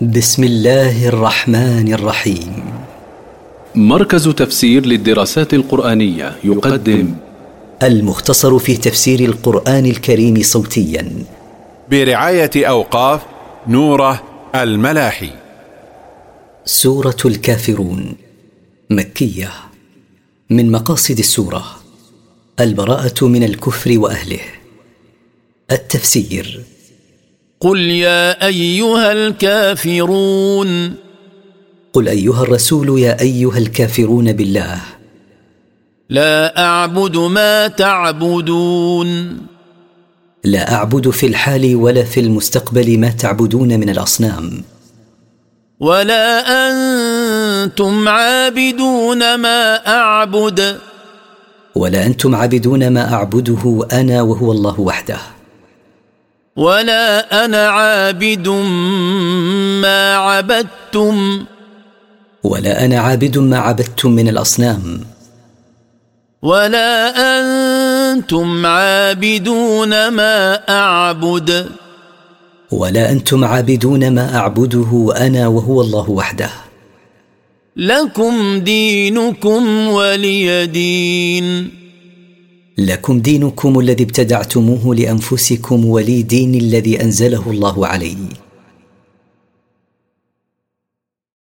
بسم الله الرحمن الرحيم. مركز تفسير للدراسات القرآنية يقدم المختصر في تفسير القرآن الكريم صوتيا برعاية أوقاف نوره الملاحي. سورة الكافرون مكية. من مقاصد السورة البراءة من الكفر وأهله. التفسير: قل يا أيها الكافرون. قل أيها الرسول يا أيها الكافرون بالله. لا أعبد ما تعبدون. لا أعبد في الحال ولا في المستقبل ما تعبدون من الأصنام. ولا أنتم عابدون ما أعبد. ولا أنتم عابدون ما أعبده أنا وهو الله وحده. ولا أنا عابد ما عبدتم. ولا أنا عابد ما عبدتم من الأصنام. ولا أنتم عابدون ما أعبد. ولا أنتم عابدون ما أعبده أنا وهو الله وحده. لكم دينكم ولي دين. لكم دينكم الذي ابتدعتموه لأنفسكم ولي دين الذي أنزله الله علي.